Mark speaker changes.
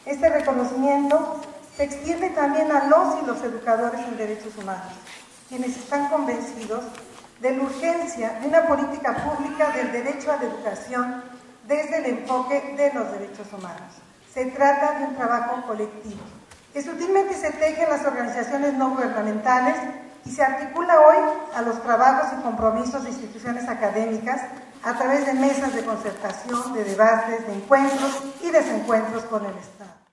Speaker 1: Este reconocimiento se extiende también a los y los educadores en derechos humanos, quienes están convencidos de la urgencia de una política pública del derecho a la educación desde el enfoque de los derechos humanos. Se trata de un trabajo colectivo, que sutilmente se teje en las organizaciones no gubernamentales y se articula hoy a los trabajos y compromisos de instituciones académicas a través de mesas de concertación, de debates, de encuentros y desencuentros con el Estado.